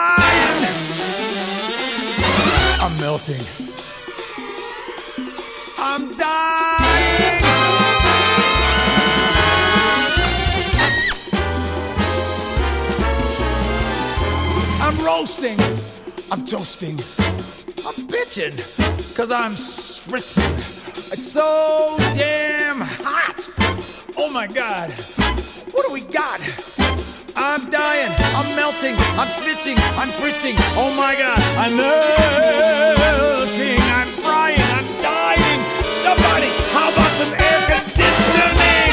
dying. I'm melting. I'm dying. I'm roasting. I'm toasting. I'm bitching. 'Cause I'm spritzing. It's so damn hot. Oh my God. What do we got? I'm dying, I'm melting, I'm snitching, I'm preaching. Oh my God, I'm melting, I'm frying, I'm dying. Somebody, how about some air conditioning?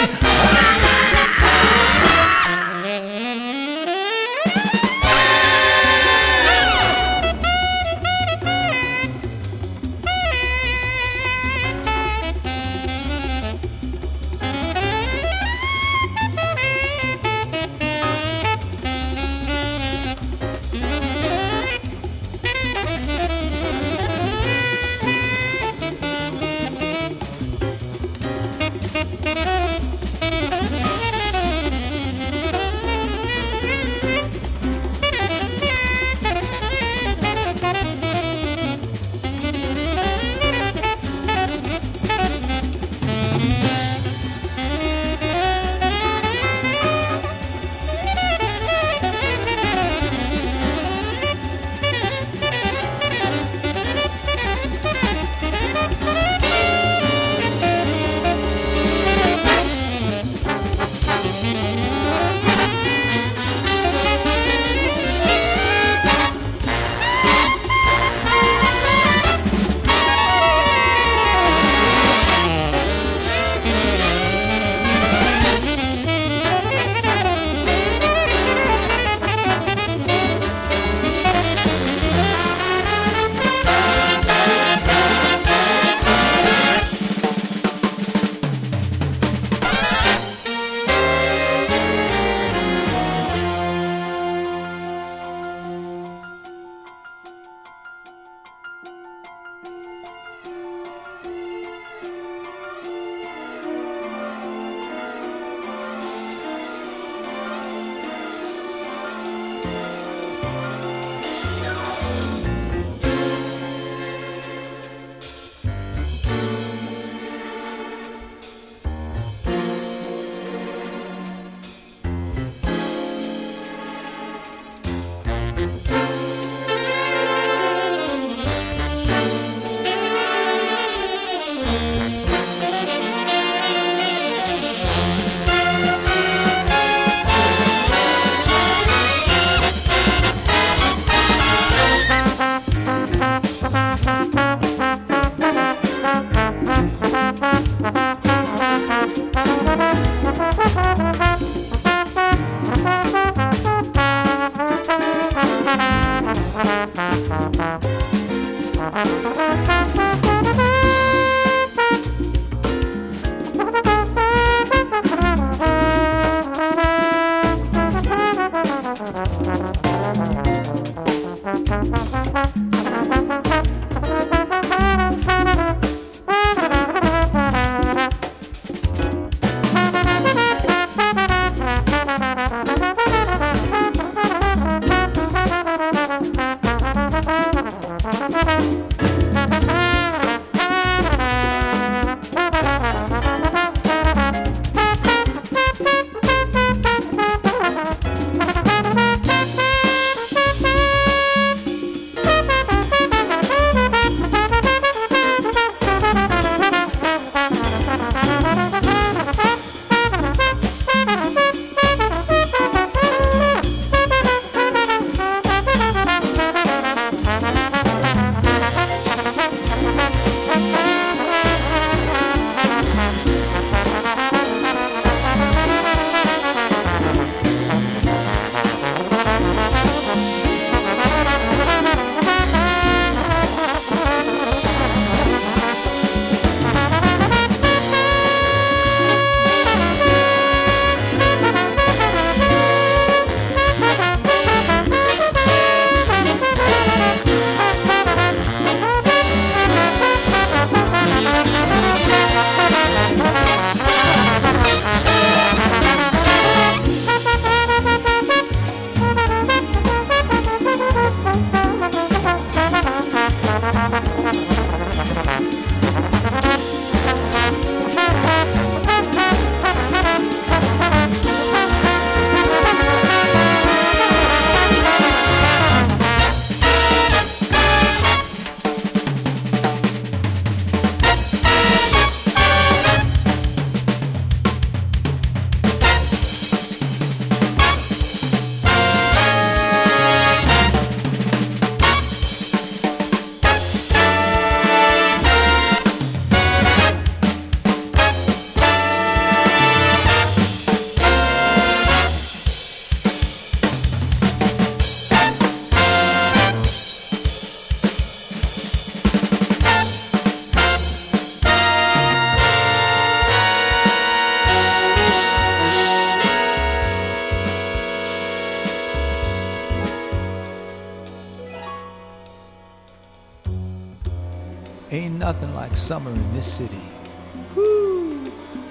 Ain't nothing like summer in this city. Woo!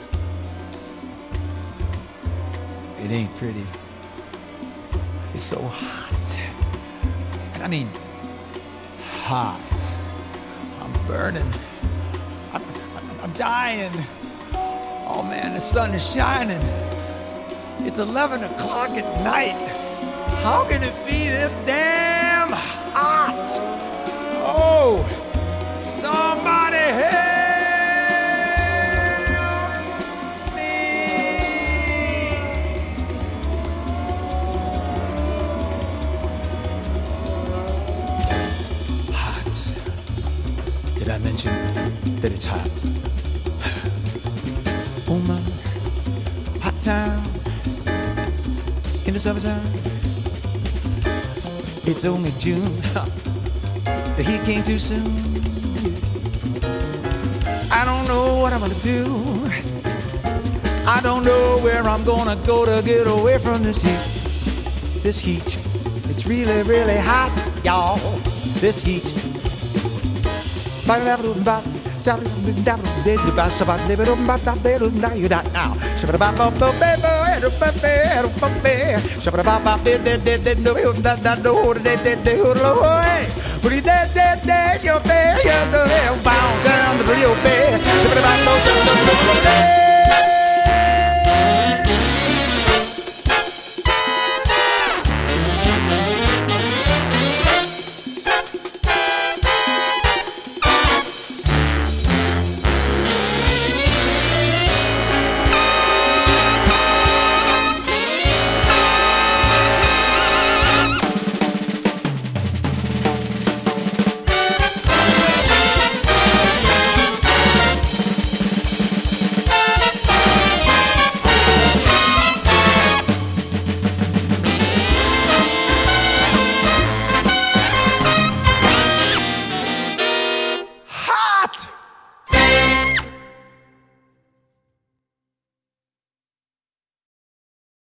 It ain't pretty. It's so hot. And I mean, hot. I'm burning. I'm dying. Oh man, the sun is shining. It's 11 o'clock at night. How can it be this damn hot? Oh, somebody help me. Hot. Did I mention that it's hot? Oh my, hot town in the summertime. It's only June. The heat came too soon. I don't know what I'm gonna do. I don't know where I'm gonna go to get away from this heat. This heat. It's really, really hot, y'all. This heat. Now, down the